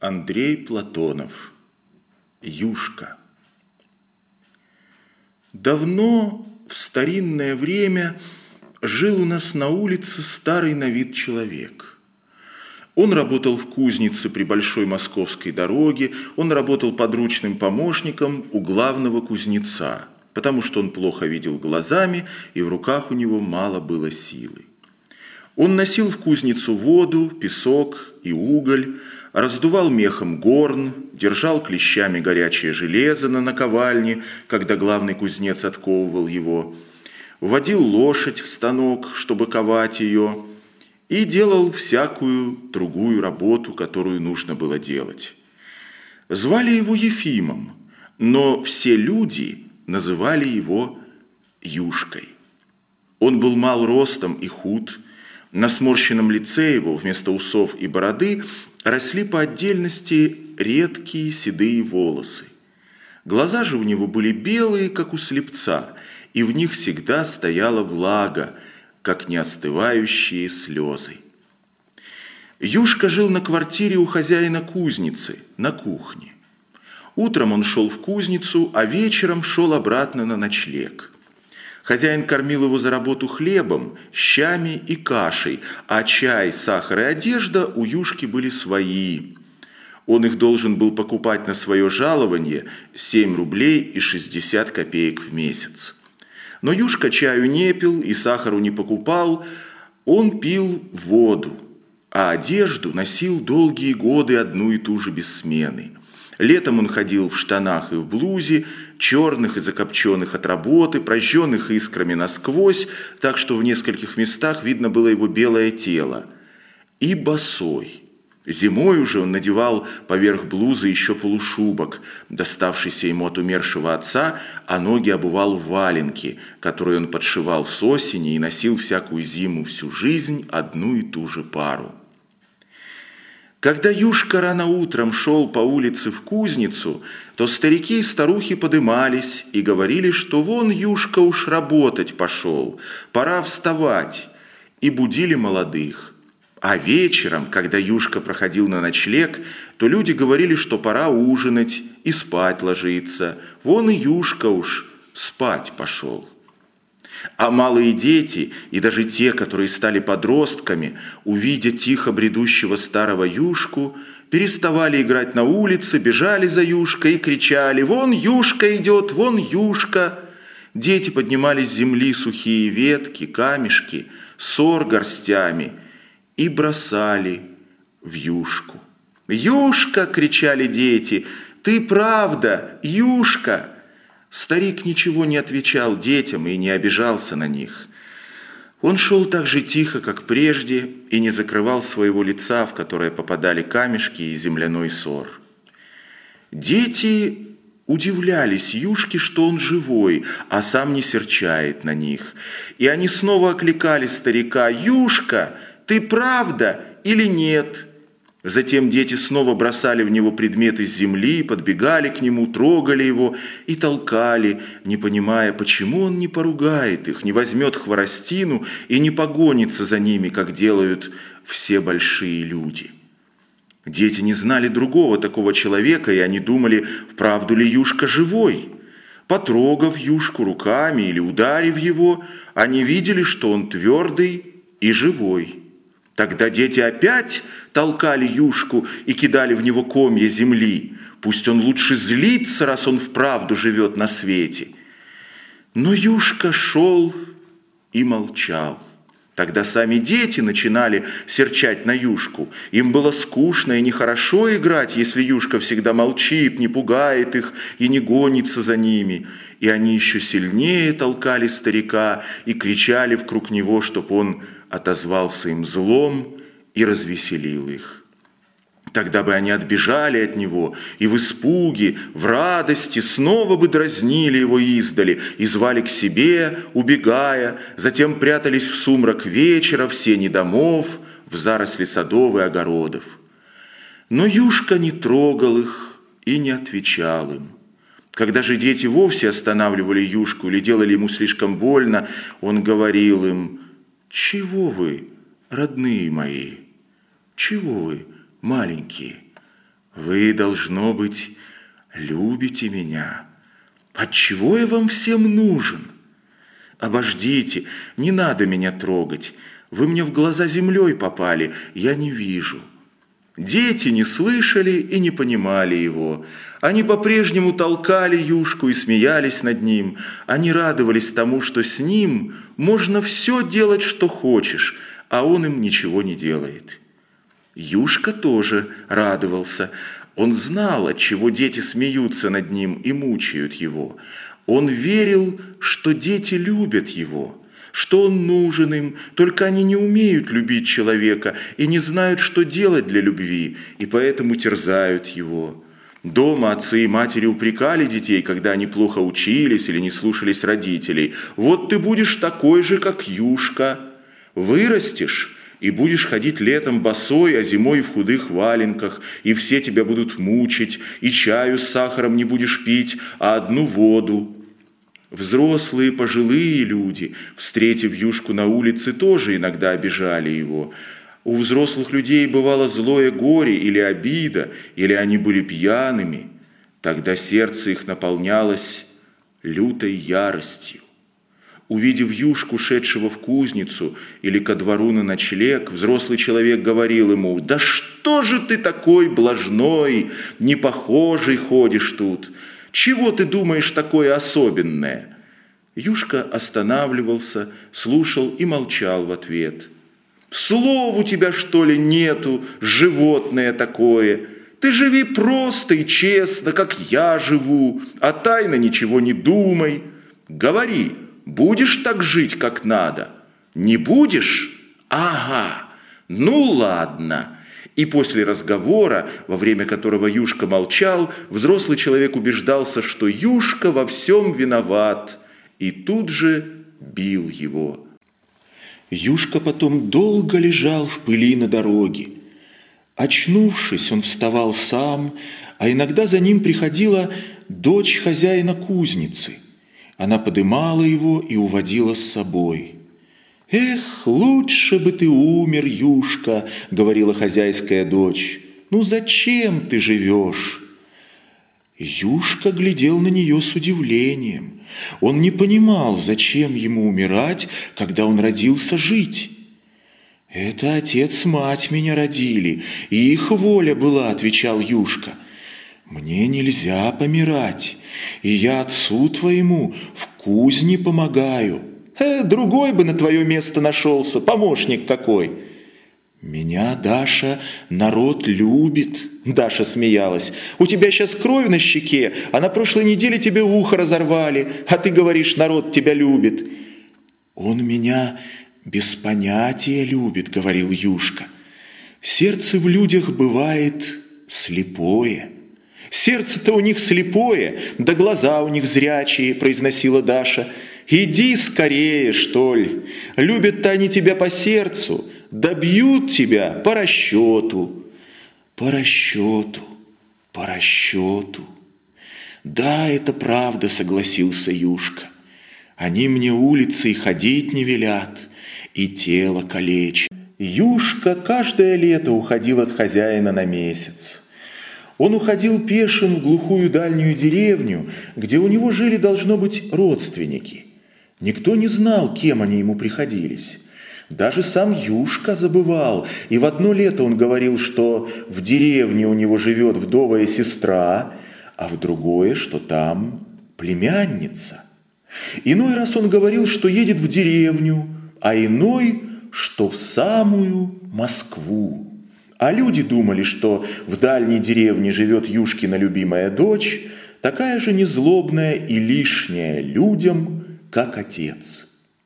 Андрей Платонов. Юшка. Давно, в старинное время, жил у нас на улице старый на вид человек. Он работал в кузнице при Большой Московской дороге, он работал подручным помощником у главного кузнеца, потому что он плохо видел глазами, и в руках у него мало было силы. Он носил в кузницу воду, песок и уголь, раздувал мехом горн, держал клещами горячее железо на наковальне, когда главный кузнец отковывал его, вводил лошадь в станок, чтобы ковать ее, и делал всякую другую работу, которую нужно было делать. Звали его Ефимом, но все люди называли его Юшкой. Он был мал ростом и худ. На сморщенном лице его вместо усов и бороды росли по отдельности редкие седые волосы. Глаза же у него были белые, как у слепца, и в них всегда стояла влага, как неостывающие слезы. Юшка жил на квартире у хозяина кузницы, на кухне. Утром он шел в кузницу, а вечером шел обратно на ночлег. Хозяин кормил его за работу хлебом, щами и кашей, а чай, сахар и одежда у Юшки были свои. Он их должен был покупать на свое жалование 7 рублей и 60 копеек в месяц. Но Юшка чаю не пил и сахару не покупал, он пил воду, а одежду носил долгие годы одну и ту же без смены. Летом он ходил в штанах и в блузе, черных и закопченных от работы, прожженных искрами насквозь, так что в нескольких местах видно было его белое тело. И босой. Зимой уже он надевал поверх блузы еще полушубок, доставшийся ему от умершего отца, а ноги обувал в валенки, которые он подшивал с осени и носил всякую зиму всю жизнь одну и ту же пару. Когда Юшка рано утром шел по улице в кузницу, то старики и старухи подымались и говорили, что вон Юшка уж работать пошел, пора вставать, и будили молодых. А вечером, когда Юшка проходил на ночлег, то люди говорили, что пора ужинать и спать ложиться, вон и Юшка уж спать пошел. А малые дети, и даже те, которые стали подростками, увидя тихо бредущего старого Юшку, переставали играть на улице, бежали за Юшкой и кричали: «Вон Юшка идет, вон Юшка!» Дети поднимали с земли сухие ветки, камешки, сор горстями и бросали в Юшку. «Юшка!» – кричали дети. «Ты правда, Юшка!» Старик ничего не отвечал детям и не обижался на них. Он шел так же тихо, как прежде, и не закрывал своего лица, в которое попадали камешки и земляной сор. Дети удивлялись Юшке, что он живой, а сам не серчает на них. И они снова окликали старика: «Юшка, ты правда или нет?» Затем дети снова бросали в него предметы с земли, подбегали к нему, трогали его и толкали, не понимая, почему он не поругает их, не возьмет хворостину и не погонится за ними, как делают все большие люди. Дети не знали другого такого человека, и они думали, вправду ли Юшка живой. Потрогав Юшку руками или ударив его, они видели, что он твердый и живой. Тогда дети опять толкали Юшку и кидали в него комья земли. Пусть он лучше злится, раз он вправду живет на свете. Но Юшка шел и молчал. Тогда сами дети начинали серчать на Юшку. Им было скучно и нехорошо играть, если Юшка всегда молчит, не пугает их и не гонится за ними. И они еще сильнее толкали старика и кричали вокруг него, чтоб он отозвался им злом и развеселил их. Тогда бы они отбежали от него и в испуге, в радости снова бы дразнили его издали и звали к себе, убегая, затем прятались в сумрак вечера, в сени домов, в заросли садов и огородов. Но Юшка не трогал их и не отвечал им. Когда же дети вовсе останавливали Юшку или делали ему слишком больно, он говорил им: «Чего вы, родные мои? Чего вы, маленькие? Вы, должно быть, любите меня. Отчего я вам всем нужен? Обождите, не надо меня трогать. Вы мне в глаза землей попали, я не вижу». Дети не слышали и не понимали его. Они по-прежнему толкали юшку и смеялись над ним. Они радовались тому, что с ним можно все делать, что хочешь, а он им ничего не делает. Юшка тоже радовался. Он знал, отчего дети смеются над ним и мучают его. Он верил, что дети любят его, что он нужен им, только они не умеют любить человека и не знают, что делать для любви, и поэтому терзают его. Дома отцы и матери упрекали детей, когда они плохо учились или не слушались родителей. «Вот ты будешь такой же, как Юшка. Вырастешь и будешь ходить летом босой, а зимой в худых валенках, и все тебя будут мучить, и чаю с сахаром не будешь пить, а одну воду». Взрослые, пожилые люди, встретив Юшку на улице, тоже иногда обижали его. У взрослых людей бывало злое горе или обида, или они были пьяными. Тогда сердце их наполнялось лютой яростью. Увидев Юшку, шедшего в кузницу или ко двору на ночлег, взрослый человек говорил ему: «Да что же ты такой блажной, непохожий ходишь тут? Чего ты думаешь такое особенное?» Юшка останавливался, слушал и молчал в ответ. «Слов у тебя, что ли, нету, животное такое? Ты живи просто и честно, как я живу, а тайно ничего не думай. Говори, будешь так жить, как надо? Не будешь? Ага, ну ладно». И после разговора, во время которого Юшка молчал, взрослый человек убеждался, что Юшка во всем виноват, и тут же бил его. Юшка потом долго лежал в пыли на дороге. Очнувшись, он вставал сам, а иногда за ним приходила дочь хозяина кузницы. Она подымала его и уводила с собой. «Эх, лучше бы ты умер, Юшка», — говорила хозяйская дочь. «Ну зачем ты живешь?» Юшка глядел на нее с удивлением. Он не понимал, зачем ему умирать, когда он родился жить. «Это отец-мать меня родили, и их воля была», — отвечал Юшка. «Мне нельзя помирать, и я отцу твоему в кузне помогаю». «Другой бы на твое место нашелся, помощник какой». «Меня, Даша, народ любит», — Даша смеялась. «У тебя сейчас кровь на щеке, а на прошлой неделе тебе ухо разорвали, а ты говоришь, народ тебя любит». «Он меня без понятия любит», — говорил Юшка. «Сердце в людях бывает слепое». «Сердце-то у них слепое, да глаза у них зрячие», — произносила Даша. «Иди скорее, что ли, любят-то они тебя по сердцу, да бьют тебя по расчету». «По расчету, по расчету». «Да, это правда», — согласился Юшка. «Они мне улицей ходить не велят и тело калечат». Юшка каждое лето уходил от хозяина на месяц. Он уходил пешим в глухую дальнюю деревню, где у него жили, должно быть, родственники. Никто не знал, кем они ему приходились. Даже сам Юшка забывал, и в одно лето он говорил, что в деревне у него живет вдовая сестра, а в другое, что там племянница. Иной раз он говорил, что едет в деревню, а иной, что в самую Москву. А люди думали, что в дальней деревне живет Юшкина любимая дочь, такая же незлобная и лишняя людям, как отец.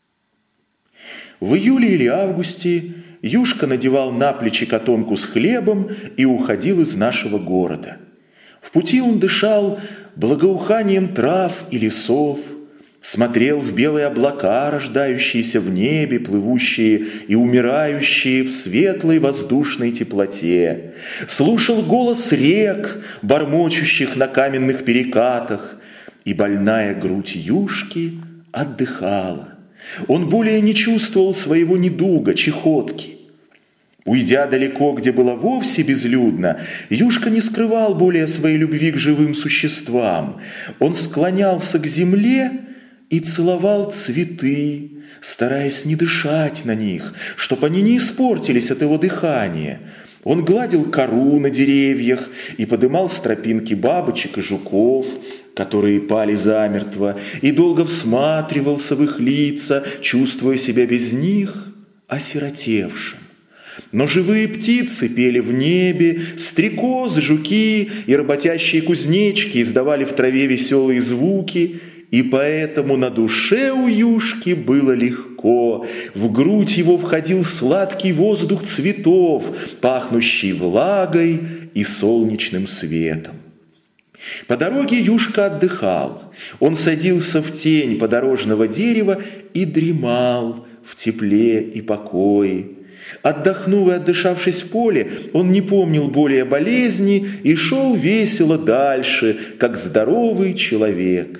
В июле или августе Юшка надевал на плечи котомку с хлебом и уходил из нашего города. В пути он дышал благоуханием трав и лесов, смотрел в белые облака, рождающиеся в небе, плывущие и умирающие в светлой воздушной теплоте, слушал голос рек, бормочущих на каменных перекатах, и больная грудь Юшки отдыхала. Он более не чувствовал своего недуга, чехотки. Уйдя далеко, где было вовсе безлюдно, Юшка не скрывал более своей любви к живым существам. Он склонялся к земле и целовал цветы, стараясь не дышать на них, чтоб они не испортились от его дыхания. Он гладил кору на деревьях и подымал с тропинки бабочек и жуков, которые пали замертво, и долго всматривался в их лица, чувствуя себя без них осиротевшим. Но живые птицы пели в небе, стрекозы, жуки и работящие кузнечики издавали в траве веселые звуки, и поэтому на душе у Юшки было легко. В грудь его входил сладкий воздух цветов, пахнущий влагой и солнечным светом. По дороге Юшка отдыхал. Он садился в тень подорожного дерева и дремал в тепле и покое. Отдохнув и отдышавшись в поле, он не помнил более болезни и шел весело дальше, как здоровый человек.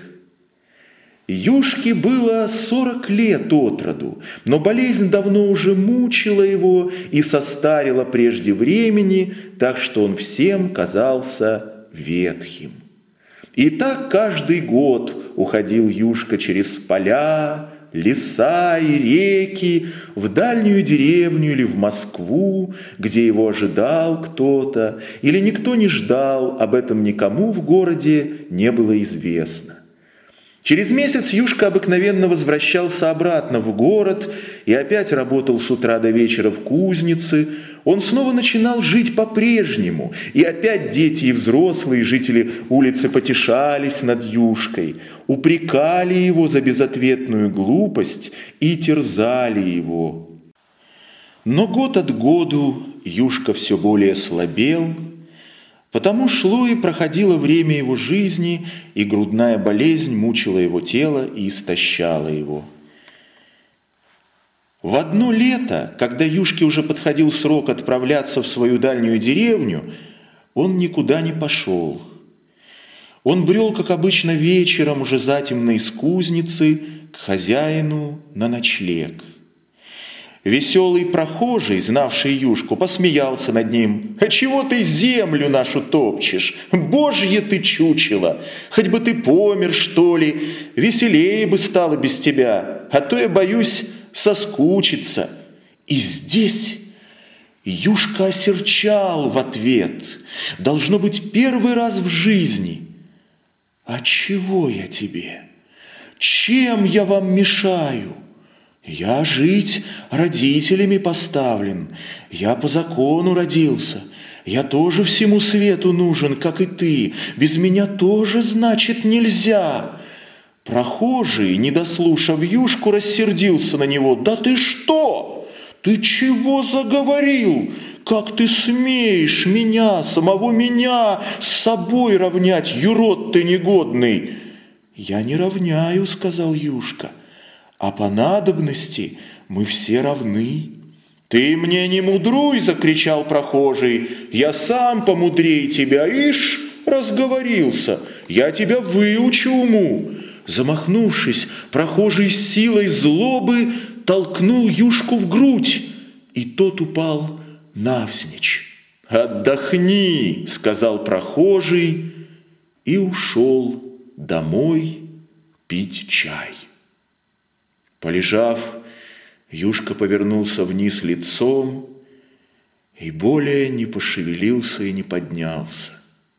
Юшке было 40 лет от роду, но болезнь давно уже мучила его и состарила прежде времени, так что он всем казался ветхим. И так каждый год уходил Юшка через поля, леса и реки, в дальнюю деревню или в Москву, где его ожидал кто-то, или никто не ждал, об этом никому в городе не было известно. Через месяц Юшка обыкновенно возвращался обратно в город и опять работал с утра до вечера в кузнице. Он снова начинал жить по-прежнему, и опять дети и взрослые жители улицы потешались над Юшкой, упрекали его за безответную глупость и терзали его. Но год от году Юшка все более слабел, потому шло и проходило время его жизни, и грудная болезнь мучила его тело и истощала его. В одно лето, когда Юшке уже подходил срок отправляться в свою дальнюю деревню, он никуда не пошел. Он брел, как обычно, вечером, уже затемно из кузницы, к хозяину на ночлег. Веселый прохожий, знавший Юшку, посмеялся над ним. «А чего ты землю нашу топчешь? Божье ты чучело! Хоть бы ты помер, что ли, веселее бы стало без тебя, а то я боюсь соскучиться». И здесь Юшка осерчал в ответ, должно быть, первый раз в жизни. «А чего я тебе? Чем я вам мешаю? Я жить родителями поставлен, я по закону родился, я тоже всему свету нужен, как и ты, без меня тоже, значит, нельзя». Прохожий, не дослушав Юшку, рассердился на него. «Да ты что? Ты чего заговорил? Как ты смеешь меня, самого меня, с собой равнять, юрод ты негодный?» «Я не равняю», — сказал Юшка. «А по надобности мы все равны». «Ты мне не мудруй!» – закричал прохожий. «Я сам помудрей тебя, ишь, разговорился! Я тебя выучу уму!» Замахнувшись, прохожий с силой злобы толкнул Юшку в грудь, и тот упал навзничь. «Отдохни!» – сказал прохожий и ушел домой пить чай. Полежав, Юшка повернулся вниз лицом и более не пошевелился и не поднялся.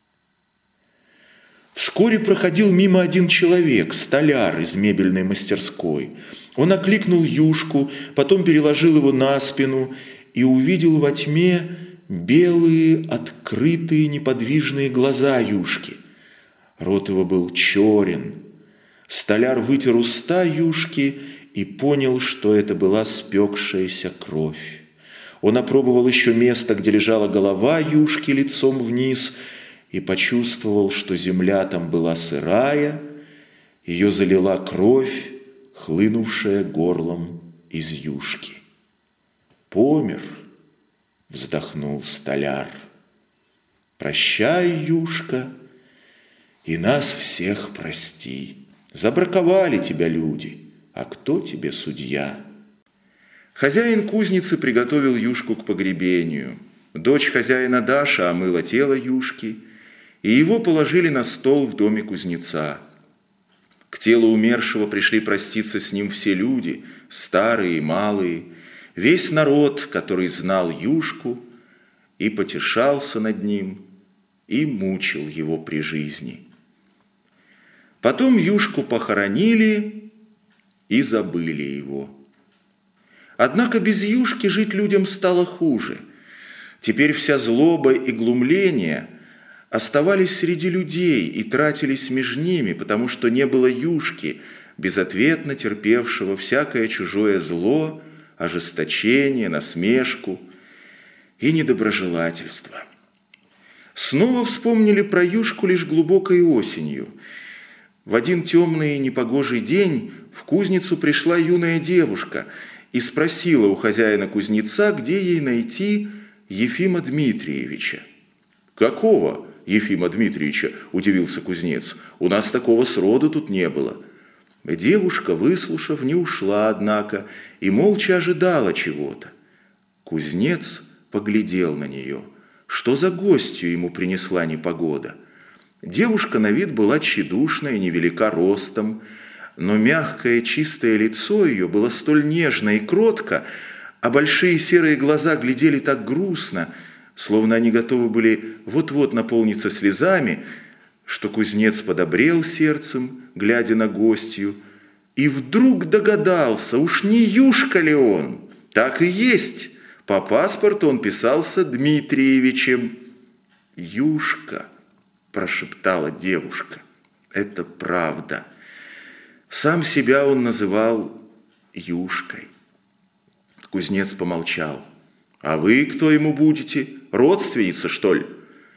Вскоре проходил мимо один человек, столяр из мебельной мастерской. Он окликнул Юшку, потом переложил его на спину и увидел во тьме белые, открытые, неподвижные глаза Юшки. Рот его был черен. Столяр вытер уста Юшки и понял, что это была спекшаяся кровь. Он опробовал еще место, где лежала голова Юшки лицом вниз, и почувствовал, что земля там была сырая, ее залила кровь, хлынувшая горлом из Юшки. «Помер», — вздохнул столяр. «Прощай, Юшка, и нас всех прости. Забраковали тебя люди, а кто тебе судья?» Хозяин кузницы приготовил юшку к погребению. Дочь хозяина Даша омыла тело юшки, и его положили на стол в доме кузнеца. К телу умершего пришли проститься с ним все люди, старые и малые, весь народ, который знал юшку, и потешался над ним, и мучил его при жизни. Потом юшку похоронили и забыли его. Однако без юшки жить людям стало хуже. Теперь вся злоба и глумление оставались среди людей и тратились между ними, потому что не было юшки, безответно терпевшего всякое чужое зло, ожесточение, насмешку и недоброжелательство. Снова вспомнили про юшку лишь глубокой осенью. В один темный и непогожий день в кузницу пришла юная девушка и спросила у хозяина кузнеца, где ей найти Ефима Дмитриевича. «Какого Ефима Дмитриевича?» – удивился кузнец. «У нас такого сроду тут не было». Девушка, выслушав, не ушла, однако, и молча ожидала чего-то. Кузнец поглядел на нее. Что за гостью ему принесла непогода? Девушка на вид была тщедушная, невелика ростом, но мягкое чистое лицо ее было столь нежно и кротко, а большие серые глаза глядели так грустно, словно они готовы были вот-вот наполниться слезами, что кузнец подобрел сердцем, глядя на гостью, и вдруг догадался, уж не юшка ли он? Так и есть, по паспорту он писался Дмитриевичем. «Юшка», – прошептала девушка, – «это правда». Сам себя он называл Юшкой. Кузнец помолчал. «А вы кто ему будете? Родственница, что ли?»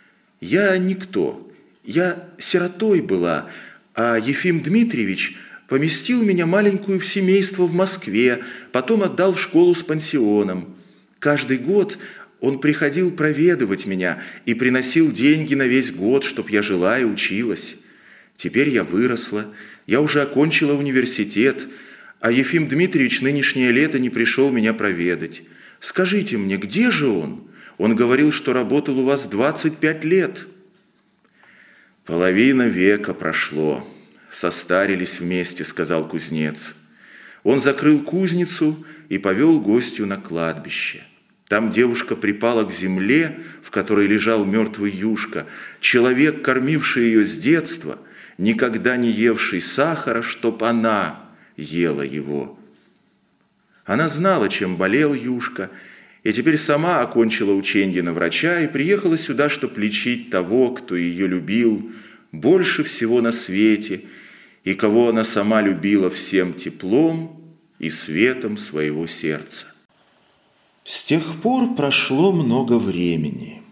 «Я никто. Я сиротой была, а Ефим Дмитриевич поместил меня маленькую в семейство в Москве, потом отдал в школу с пансионом. Каждый год он приходил проведывать меня и приносил деньги на весь год, чтоб я жила и училась. Теперь я выросла, я уже окончила университет, а Ефим Дмитриевич нынешнее лето не пришел меня проведать. Скажите мне, где же он? Он говорил, что работал у вас 25 лет». «Половина века прошло. Состарились вместе», — сказал кузнец. Он закрыл кузницу и повел гостью на кладбище. Там девушка припала к земле, в которой лежал мертвый Юшка, человек, кормивший ее с детства, никогда не евший сахара, чтоб она ела его. Она знала, чем болел Юшка, и теперь сама окончила ученье на врача и приехала сюда, чтоб лечить того, кто ее любил больше всего на свете и кого она сама любила всем теплом и светом своего сердца. С тех пор прошло много времени.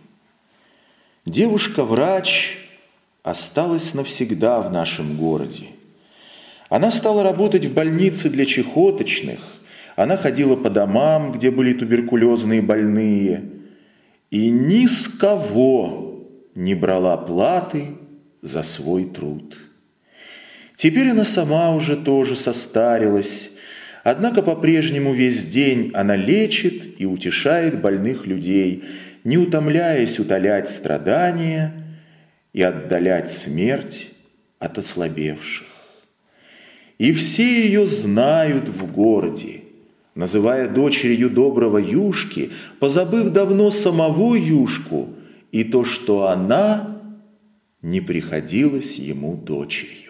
Девушка-врач осталась навсегда в нашем городе. Она стала работать в больнице для чехоточных, она ходила по домам, где были туберкулезные больные, и ни с кого не брала платы за свой труд. Теперь она сама уже тоже состарилась, однако по-прежнему весь день она лечит и утешает больных людей, не утомляясь утолять страдания и отдалять смерть от ослабевших. И все ее знают в городе, называя дочерью доброго Юшки, позабыв давно самого Юшку и то, что она не приходилась ему дочерью.